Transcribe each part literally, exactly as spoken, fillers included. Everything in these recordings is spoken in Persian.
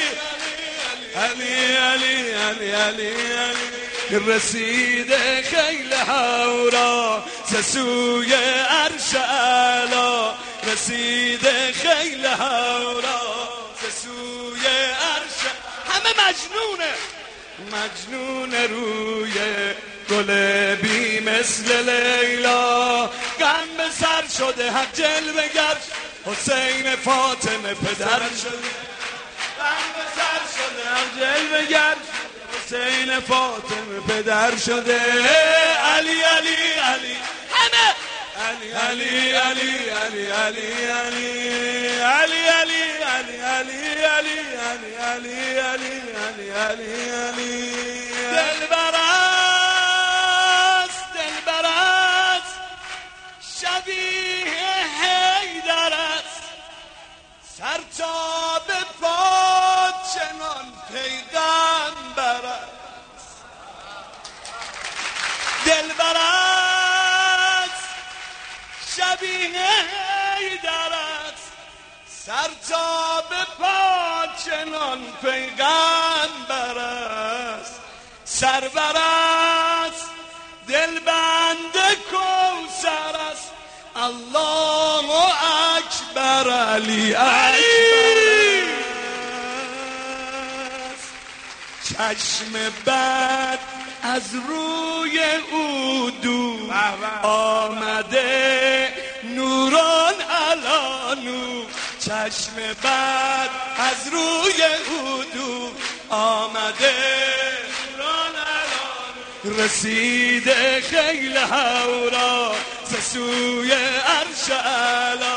علی علی علی علی علی رسیده خیل هورا سوی عرش اعلا رسیده خیل هورا سوی عرش همه مجنونه مجنون روی گل بی مثل لیلا غم به سر شده حق جلوه گر حسین فاطمه پدر شده غم به سر شده حق جلوه گر حسین فاطمه پدر شده علی علی علی همه علی علی علی علی علی علی علی علی علی علی علی علی علی علی علی علی دلبر است دلبر است شبیه حیدر است سر تا به پا چنان پیغمبر است دلبر است شبیه حیدر است سر تا به پا چنان پیغمبر است سرور است دلبند کوثر است الله اکبر علی اکبر است چشم بد از روی او دور آمده نوران علا نور چشم بد از روی او دور آمده نوران علا نور رسیده خیل هورا سوی عرش اعلا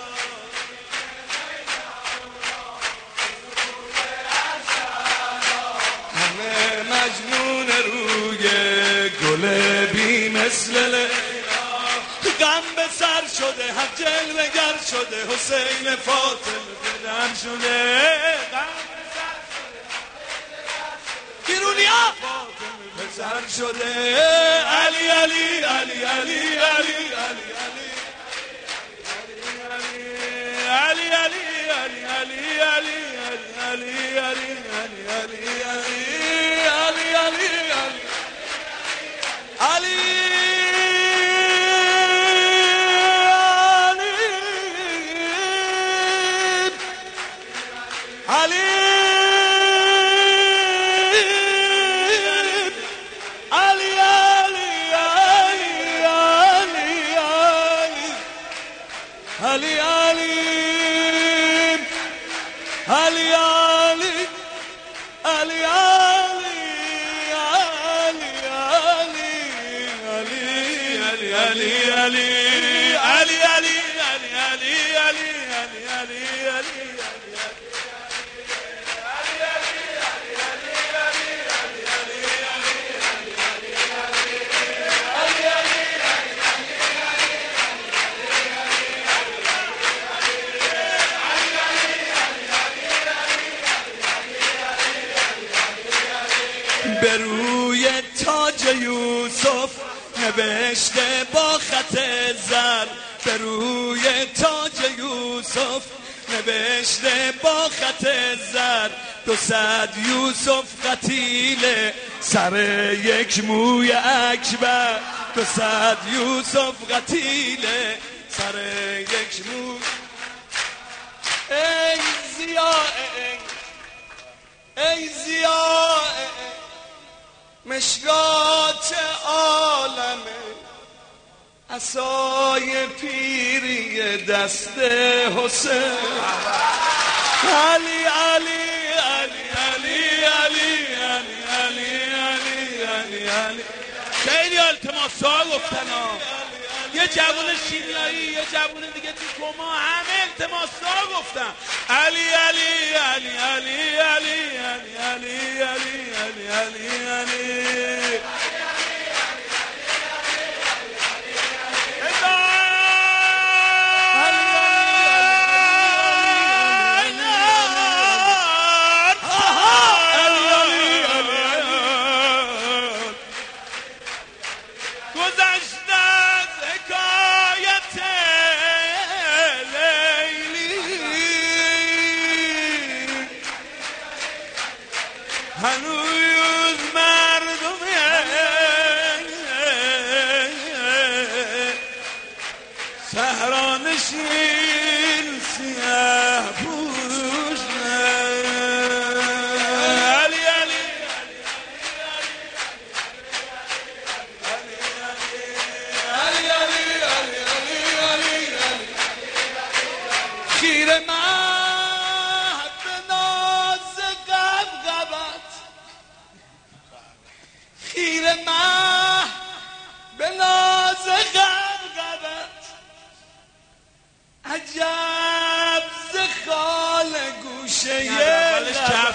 همه مجنون روی گل بی مثل لیلا غم به سر شده حق جلوه گر شده حسین فاطمه پدر شده غم به سر شده بیرونیا فاطمه پدر شده علی علی علی علی علی علی علی علی علی علی علی علی علی علی علی علی علی علی علی علی علی علی علی علی علی علی علی علی به روی تاج یوسف نوشته با خط زر، به روی تاج یوسف نوشته با خط زر، دو صد یوسف قتیل سر یک موی اکبر، دو صد یوسف قتیل سر یک موی. ای زیا ای زیا مشکات عالمه، عصای پیری دست حسین. علی علی علی علی علی علی علی علی علی علی. خیلی التماس‌ها گفتن ها، یه جوون شیمیایی یه جوون دیگه تو کما، همه التماس‌ها گفتن علی علی علی علی علی علی علی علی علی علی علی. هنوز مردم صحرانشین سیاه پوش. علی علی علی علی علی خیره مهد به ناز غبغبت، خیره مهد به ناز غبغبت، عجب ز خال گوشه لبت.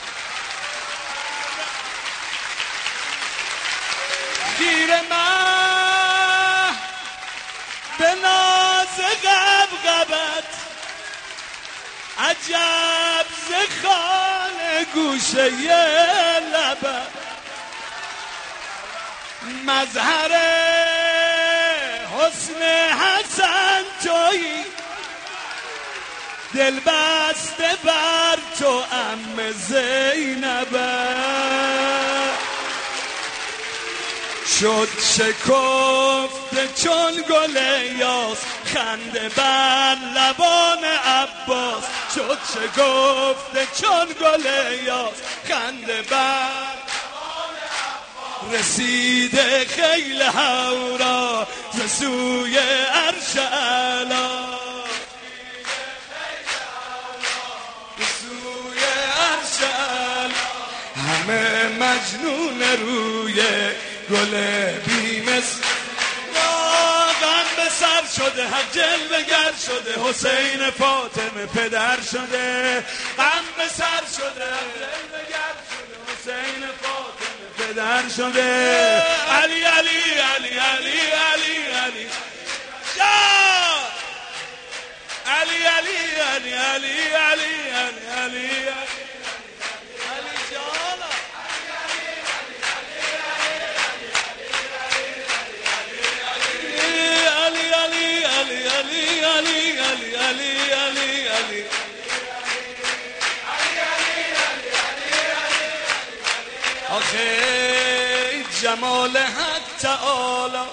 خیره مهد به ناز غبغبت، عجب ز خال گوشه لبت. مظهر حسن حسن تویی، دل بسته بر تو عم زینبت. شد شکفته چون گل یاس، خنده بر لبان عباس. شد شکفته چون گل یاس، خنده بر رسیده خیل هورا ز سوی عرش اعلی، ز سوی عرش اعلی. همه مجنون روی گل بی‌مثل، غم به سر شده، حق جلوه گر شده، حسین فاطمه پدر شده. غم به سر شده، حق جلوه گر شده، حسین فاطمه پدر شده. علی علی علی علی علی علی شاه. علی علی علی علی علی علی علی علی جانا. علی علی علی علی علی علی علی علی علی. آخه جمال حق تعالی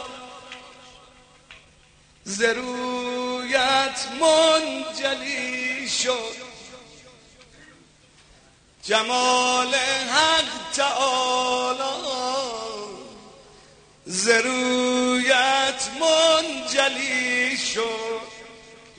ز رویت منجلی شد، جمال حق تعالی ز رویت منجلی شد.